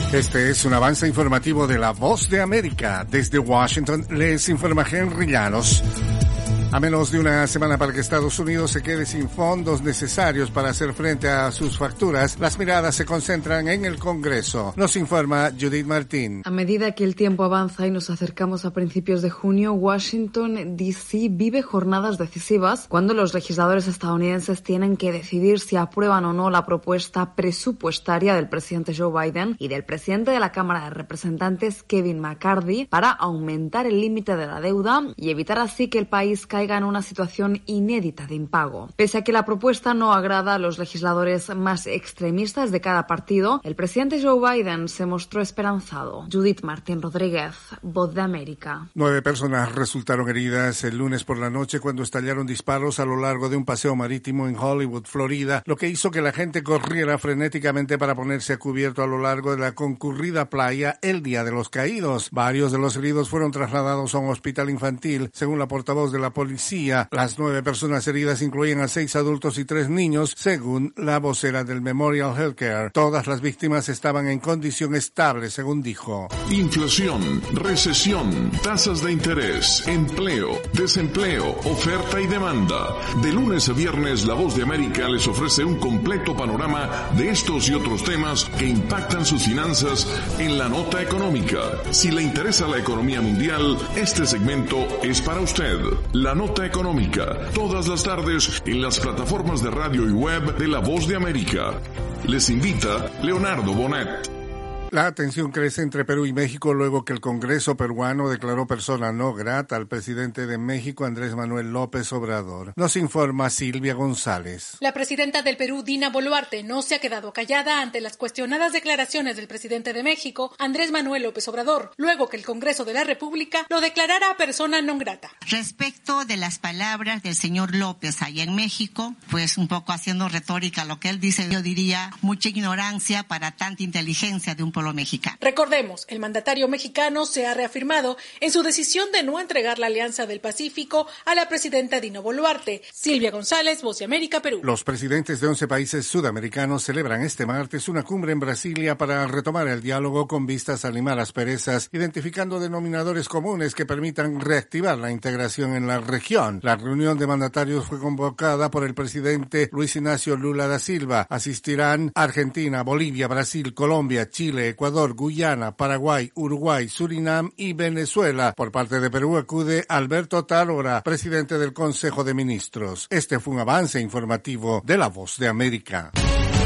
Este es un avance informativo de La Voz de América. Desde Washington les informa Henry Llanos. A menos de una semana para que Estados Unidos se quede sin fondos necesarios para hacer frente a sus facturas, las miradas se concentran en el Congreso. Nos informa Judith Martín. A medida que el tiempo avanza y nos acercamos a principios de junio, Washington, D.C. vive jornadas decisivas cuando los legisladores estadounidenses tienen que decidir si aprueban o no la propuesta presupuestaria del presidente Joe Biden y del presidente de la Cámara de Representantes, Kevin McCarthy, para aumentar el límite de la deuda y evitar así que el país caiga en una situación inédita de impago. Pese a que la propuesta no agrada a los legisladores más extremistas de cada partido, el presidente Joe Biden se mostró esperanzado. Judith Martín Rodríguez, Voz de América. 9 personas resultaron heridas el lunes por la noche cuando estallaron disparos a lo largo de un paseo marítimo en Hollywood, Florida, lo que hizo que la gente corriera frenéticamente para ponerse a cubierto a lo largo de la concurrida playa el Día de los Caídos. Varios de los heridos fueron trasladados a un hospital infantil, según la portavoz de la policía. Las 9 personas heridas incluían a 6 adultos y 3 niños, según la vocera del Memorial Healthcare. Todas las víctimas estaban en condición estable, según dijo. Inflación, recesión, tasas de interés, empleo, desempleo, oferta y demanda. De lunes a viernes, La Voz de América les ofrece un completo panorama de estos y otros temas que impactan sus finanzas en la nota económica. Si le interesa la economía mundial, este segmento es para usted. La Nota Económica, todas las tardes en las plataformas de radio y web de La Voz de América. Les invita Leonardo Bonet. La tensión crece entre Perú y México luego que el Congreso peruano declaró persona no grata al presidente de México, Andrés Manuel López Obrador. Nos informa Silvia González. La presidenta del Perú, Dina Boluarte, no se ha quedado callada ante las cuestionadas declaraciones del presidente de México, Andrés Manuel López Obrador, luego que el Congreso de la República lo declarara persona non grata. Respecto de las palabras del señor López allá en México, pues un poco haciendo retórica lo que él dice, yo diría mucha ignorancia para tanta inteligencia de un pueblo mexicano. Recordemos, el mandatario mexicano se ha reafirmado en su decisión de no entregar la Alianza del Pacífico a la presidenta Dina Boluarte. Silvia González, Voz de América, Perú. Los presidentes de 11 países sudamericanos celebran este martes una cumbre en Brasilia para retomar el diálogo con vistas a limar asperezas, identificando denominadores comunes que permitan reactivar la integración en la región. La reunión de mandatarios fue convocada por el presidente Luis Ignacio Lula da Silva. Asistirán Argentina, Bolivia, Brasil, Colombia, Chile, Ecuador, Guyana, Paraguay, Uruguay, Surinam y Venezuela. Por parte de Perú acude Alberto Tálora, presidente del Consejo de Ministros. Este fue un avance informativo de La Voz de América.